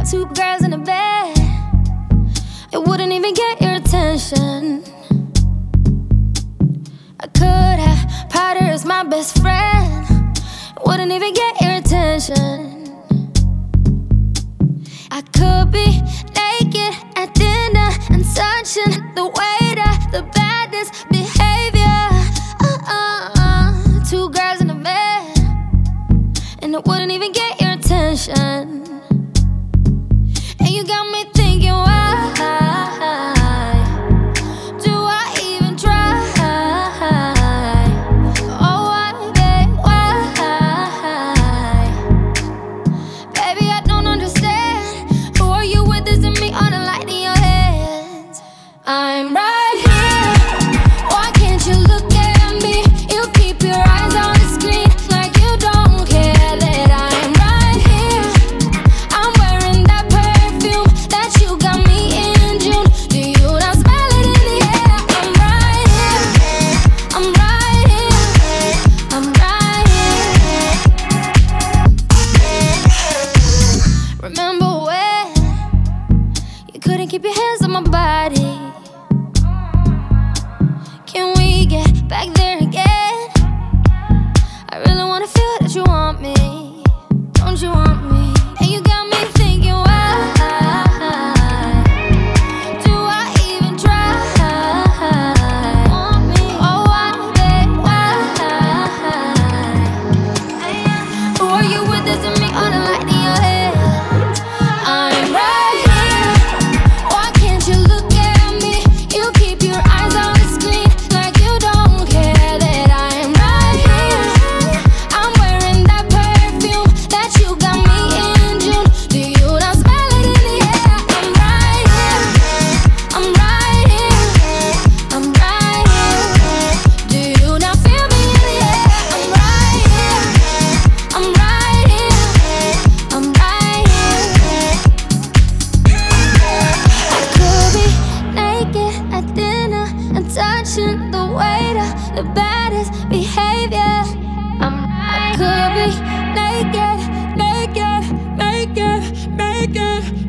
Two girls in a bed, it wouldn't even get your attention. I could have Powder as my best friend, it wouldn't even get your attention. I could be naked at dinner and touching the waiter, the baddest behavior. Two girls in a bed, and it wouldn't even get your attention. And you got me thinking, why do I even try? Oh, why, babe, why? Baby, I don't understand. Who are you with? This and me on a light in your hands. I'm right here. Why can't you look at me? You keep your eyes on the screen like you don't care that I'm right here. I'm wearing that perfume that you got me in June. Do you not smell it in the air? I'm right here. I'm right here. I'm right here. Remember when you couldn't keep your hands on my body? Can we get back there again? I really wanna feel that you want me. Don't you want me? And you got me thinking, why do I even try? Want me? Oh, why, babe, why? Who are you with? This and me on a light in your head. I'm right here. Why can't you look at me? You keep your eyes on the screen like you don't care that I'm right here. I'm wearing that perfume that you got me in June. Do you not smell it in the air? I'm right here. I'm right here. I'm right here. Do you not feel me in the air? I'm right here. I'm right here. I'm right here. I could be naked at dinner and touching the waiter, the baddest behavior. I could be naked, naked, naked, naked.